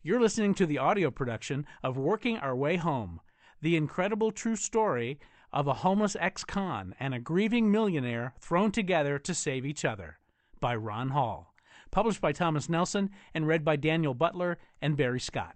You're listening to the audio production of Working Our Way Home, the incredible true story of a homeless ex-con and a grieving millionaire thrown together to save each other, by Ron Hall. Published by Thomas Nelson and read by Daniel Butler and Barry Scott.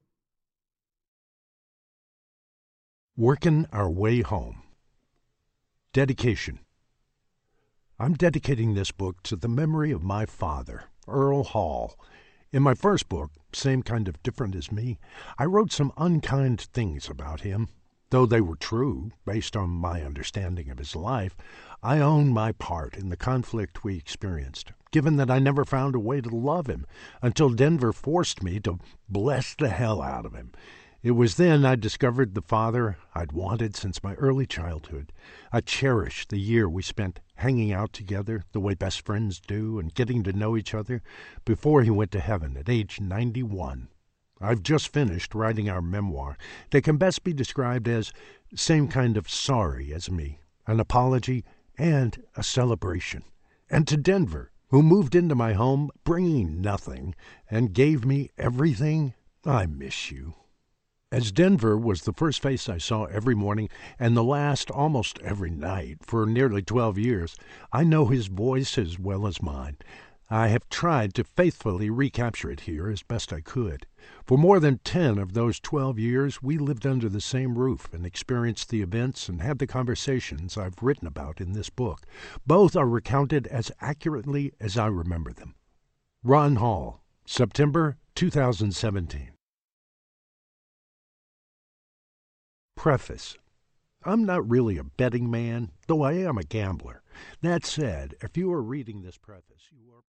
Working Our Way Home. Dedication. I'm dedicating this book to the memory of my father, Earl Hall. In my first book, Same Kind of Different as Me, I wrote some unkind things about him. Though they were true, based on my understanding of his life, I own my part in the conflict we experienced, given that I never found a way to love him until Denver forced me to bless the hell out of him. It was then I discovered the father I'd wanted since my early childhood. I cherished the year we spent hanging out together the way best friends do and getting to know each other before he went to heaven at age 91. I've just finished writing our memoir that can best be described as Same Kind of Sorry as Me, an apology and a celebration. And to Denver, who moved into my home bringing nothing and gave me everything, I miss you. As Denver was the first face I saw every morning and the last almost every night for nearly 12 years, I know his voice as well as mine. I have tried to faithfully recapture it here as best I could. For more than 10 of those 12 years, we lived under the same roof and experienced the events and had the conversations I've written about in this book. Both are recounted as accurately as I remember them. Ron Hall, September 2017. Preface. I'm not really a betting man, though I am a gambler. That said, if you are reading this preface, you are